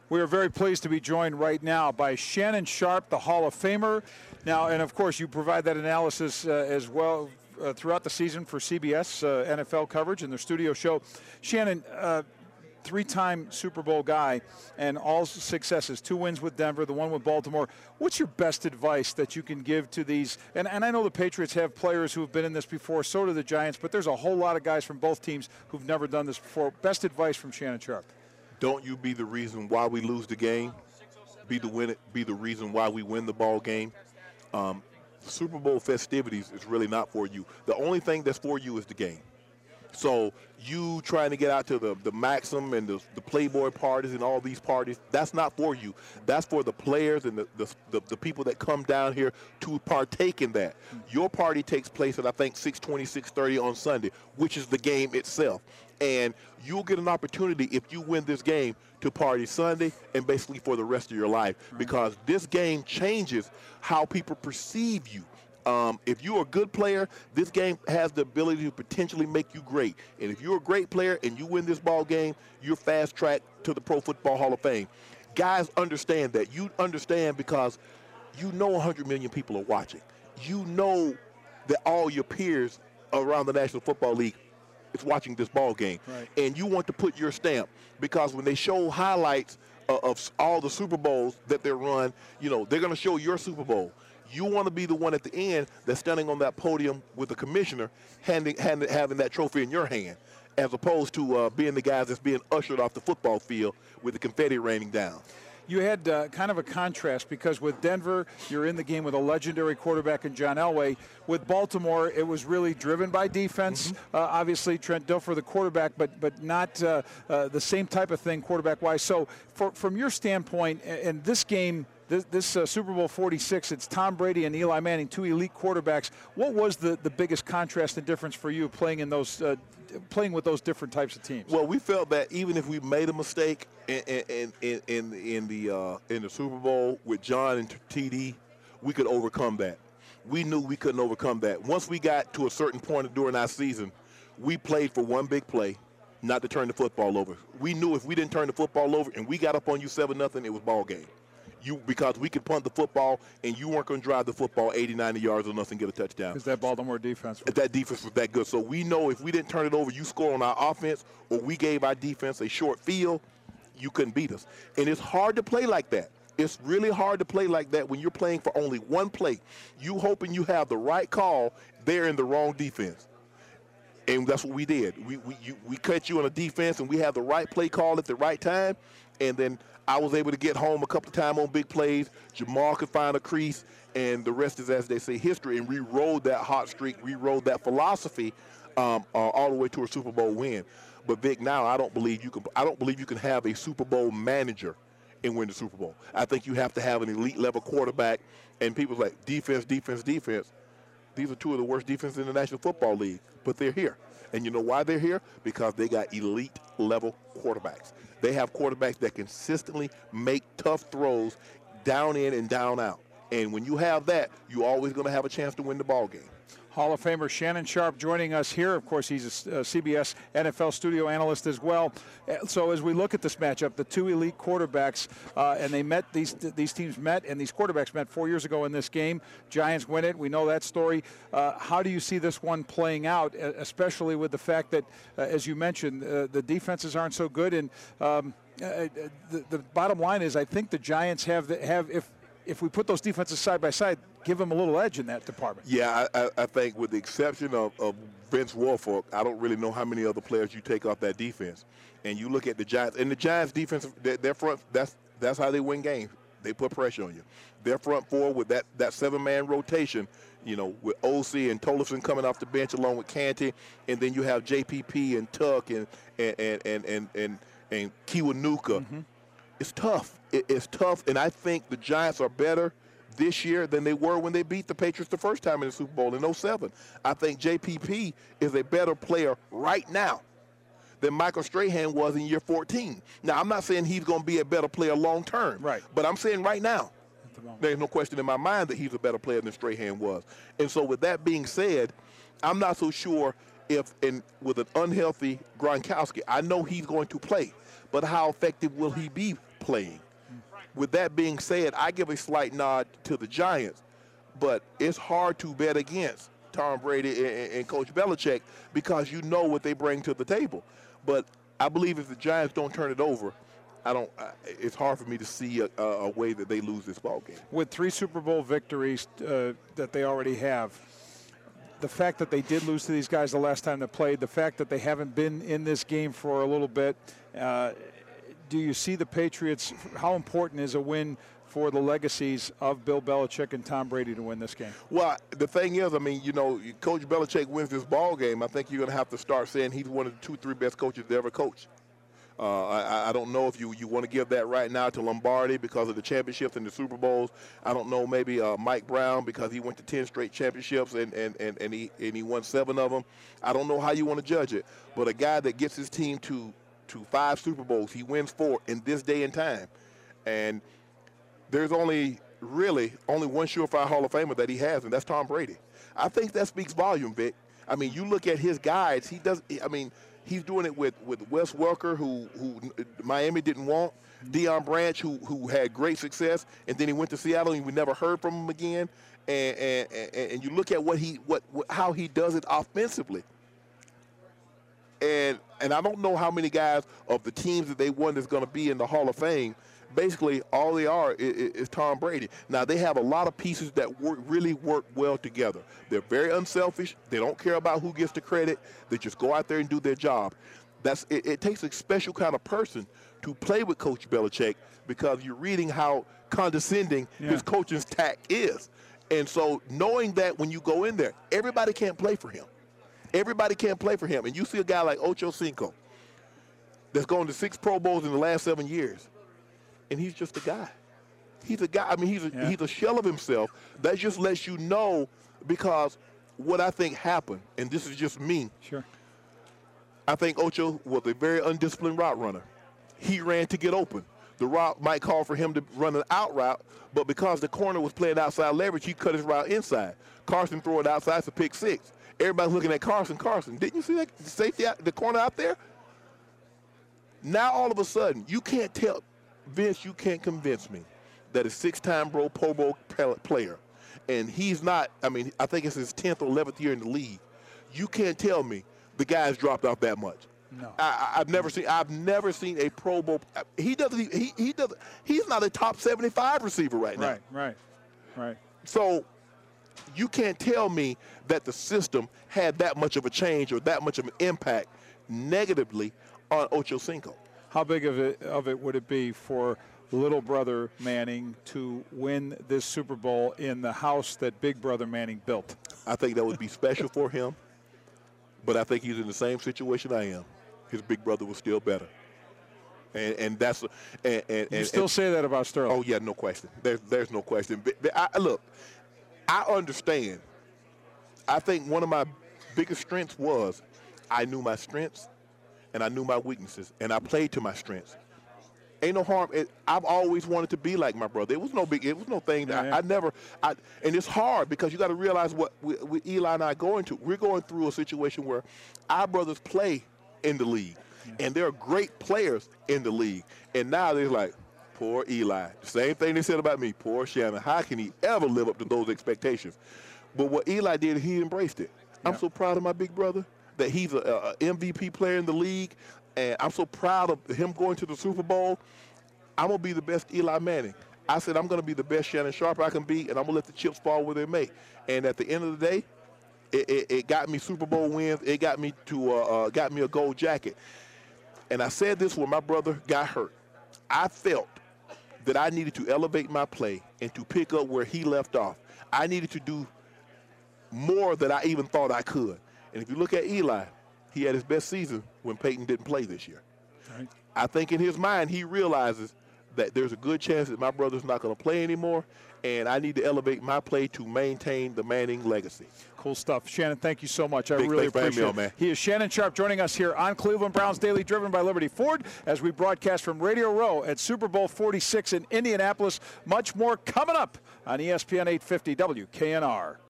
We are very pleased to be joined right now by Shannon Sharpe, the Hall of Famer. Now, and of course, you provide that analysis as well throughout the season for CBS NFL coverage in their studio show. Shannon, three-time Super Bowl guy and all successes, 2 wins with Denver, the one with Baltimore. What's your best advice that you can give to these? And I know the Patriots have players who have been in this before, so do the Giants, but there's a whole lot of guys from both teams who've never done this before. Best advice from Shannon Sharpe. Don't you be the reason why we lose the game. Be the reason why we win the ball game. Super Bowl festivities is really not for you. The only thing that's for you is the game. So you trying to get out to the Maxim and the Playboy parties and all these parties, that's not for you. That's for the players and the people that come down here to partake in that. Your party takes place at, I think, 6:20, 6:30 on Sunday, which is the game itself. And you'll get an opportunity, if you win this game, to party Sunday and basically for the rest of your life, because this game changes how people perceive you. If you're a good player, this game has the ability to potentially make you great. And if you're a great player and you win this ball game, you're fast-tracked to the Pro Football Hall of Fame. Guys understand that. You understand because you know 100 million people are watching. You know that all your peers around the National Football League is watching this ball game. Right. And you want to put your stamp, because when they show highlights of all the Super Bowls that they're run, you know, they're going to show your Super Bowl. You want to be the one at the end that's standing on that podium with the commissioner having that trophy in your hand, as opposed to being the guys that's being ushered off the football field with the confetti raining down. You had kind of a contrast, because with Denver, you're in the game with a legendary quarterback in John Elway. With Baltimore, it was really driven by defense. Obviously, Trent Dilfer, the quarterback, but not the same type of thing quarterback-wise. So from your standpoint, in this game, this Super Bowl 46, it's Tom Brady and Eli Manning, 2 elite quarterbacks. What was the biggest contrast and difference for you playing in those playing with those different types of teams? Well, we felt that even if we made a mistake in the Super Bowl with John and TD, we could overcome that. We knew we couldn't overcome that. Once we got to a certain point during our season, we played for one big play, not to turn the football over. We knew if we didn't turn the football over and we got up on you 7-0, it was ball game. Because we could punt the football and you weren't going to drive the football 80, 90 yards on us and get a touchdown. Because that Baltimore defense was that good. So we know if we didn't turn it over, you score on our offense, or we gave our defense a short field, you couldn't beat us. And it's hard to play like that. It's really hard to play like that when you're playing for only one play. You hoping you have the right call, they're in the wrong defense. And that's what we did. We cut you on a defense, and we had the right play call at the right time, and then I was able to get home a couple of times on big plays. Jamal could find a crease, and the rest is, as they say, history. And we rode that hot streak. We rode that philosophy all the way to a Super Bowl win. But Vic, now I don't believe you can have a Super Bowl manager and win the Super Bowl. I think you have to have an elite level quarterback. And people like defense, defense, defense. These are 2 of the worst defenses in the National Football League, but they're here. And you know why they're here? Because they got elite level quarterbacks. They have quarterbacks that consistently make tough throws down in and down out. And when you have that, you're always going to have a chance to win the ball game. Hall of Famer Shannon Sharpe joining us here. Of course, he's a CBS NFL studio analyst as well. So as we look at this matchup, the 2 elite quarterbacks, and they met, these teams met, and these quarterbacks met 4 years ago in this game. Giants win it. We know that story. How do you see this one playing out, especially with the fact that, as you mentioned, the defenses aren't so good? And the bottom line is, I think the Giants have if we put those defenses side by side, give them a little edge in that department. Yeah, I think with the exception of Vince Wilfork, I don't really know how many other players you take off that defense. And you look at the Giants, and the Giants' defense, their front, that's how they win games. They put pressure on you. Their front 4 with that 7-man rotation, you know, with OC and Tollefson coming off the bench along with Canty, and then you have JPP and Tuck and Kiwanuka. It's tough. It's tough, and I think the Giants are better this year than they were when they beat the Patriots the first time in the Super Bowl in 2007. I think JPP is a better player right now than Michael Strahan was in year 14. Now, I'm not saying he's going to be a better player long term, right? But I'm saying right now, there's no question in my mind that he's a better player than Strahan was. And so with that being said, I'm not so sure with an unhealthy Gronkowski, I know he's going to play, but how effective will he be playing. With that being said, I give a slight nod to the Giants, but it's hard to bet against Tom Brady and Coach Belichick because you know what they bring to the table. But I believe if the Giants don't turn it over, it's hard for me to see a way that they lose this ball game. With 3 Super Bowl victories that they already have, the fact that they did lose to these guys the last time they played, the fact that they haven't been in this game for a little bit, do you see the Patriots, how important is a win for the legacies of Bill Belichick and Tom Brady to win this game? Well, the thing is, I mean, you know, Coach Belichick wins this ball game, I think you're going to have to start saying he's one of the 2-3 best coaches to ever coach. I don't know if you want to give that right now to Lombardi because of the championships and the Super Bowls. I don't know, maybe Mike Brown because he went to 10 straight championships and he won 7 of them. I don't know how you want to judge it, but a guy that gets his team to 5 Super Bowls, he wins 4 in this day and time. And there's only one surefire Hall of Famer that he has, and that's Tom Brady. I think that speaks volume, Vic. I mean, you look at his guides, he's doing it with Wes Welker, who Miami didn't want, Deion Branch, who had great success, and then he went to Seattle and we never heard from him again. And you look at how he does it offensively. And I don't know how many guys of the teams that they won is going to be in the Hall of Fame. Basically, all they are is Tom Brady. Now, they have a lot of pieces that really work well together. They're very unselfish. They don't care about who gets the credit. They just go out there and do their job. It takes a special kind of person to play with Coach Belichick because you're reading how condescending his coaching stack is. And so knowing that when you go in there, everybody can't play for him. Everybody can't play for him. And you see a guy like Ocho Cinco that's gone to 6 Pro Bowls in the last 7 years. And he's just a guy. He's a guy. I mean, he's a shell of himself. That just lets you know, because what I think happened, and this is just me. Sure. I think Ocho was a very undisciplined route runner. He ran to get open. The route might call for him to run an out route, but because the corner was playing outside leverage, he cut his route inside. Carson threw it outside for pick 6. Everybody's looking at Carson. Didn't you see that safety the corner out there? Now all of a sudden, you can't tell. Vince, you can't convince me that a 6-time Pro Bowl player, and he's not, I mean, I think it's his 10th or 11th year in the league. You can't tell me the guy's dropped off that much. No. I've never seen a Pro Bowl. He's not a top 75 receiver right now. Right. So you can't tell me that the system had that much of a change or that much of an impact negatively on Ocho Cinco. How big of it would it be for little brother Manning to win this Super Bowl in the house that big brother Manning built? I think that would be special for him, but I think he's in the same situation I am. His big brother was still better, and that's and you still say that about Sterling. Oh yeah, no question. There's no question. But look, I understand. I think one of my biggest strengths was I knew my strengths and I knew my weaknesses, and I played to my strengths. Ain't no harm. I've always wanted to be like my brother. It was no thing. I never. And it's hard because you got to realize what Eli and I going to. We're going through a situation where our brothers play in the league, and they're great players in the league. And now they're like, poor Eli. The same thing they said about me. Poor Shannon. How can he ever live up to those expectations? But what Eli did, he embraced it. I'm so proud of my big brother that he's a MVP player in the league, and I'm so proud of him going to the Super Bowl. I'm going to be the best Eli Manning. I said I'm going to be the best Shannon Sharpe I can be, and I'm going to let the chips fall where they may. And at the end of the day, it got me Super Bowl wins. It got me a gold jacket. And I said this when my brother got hurt. I felt that I needed to elevate my play and to pick up where he left off. I needed to do more than I even thought I could. And if you look at Eli, he had his best season when Peyton didn't play this year. Right. I think in his mind he realizes that there's a good chance that my brother's not going to play anymore, and I need to elevate my play to maintain the Manning legacy. Cool stuff. Shannon, thank you so much. I Big really thanks for having me appreciate on, man. it. He is Shannon Sharpe joining us here on Cleveland Browns Daily, driven by Liberty Ford, as we broadcast from Radio Row at Super Bowl 46 in Indianapolis. Much more coming up on ESPN 850 WKNR.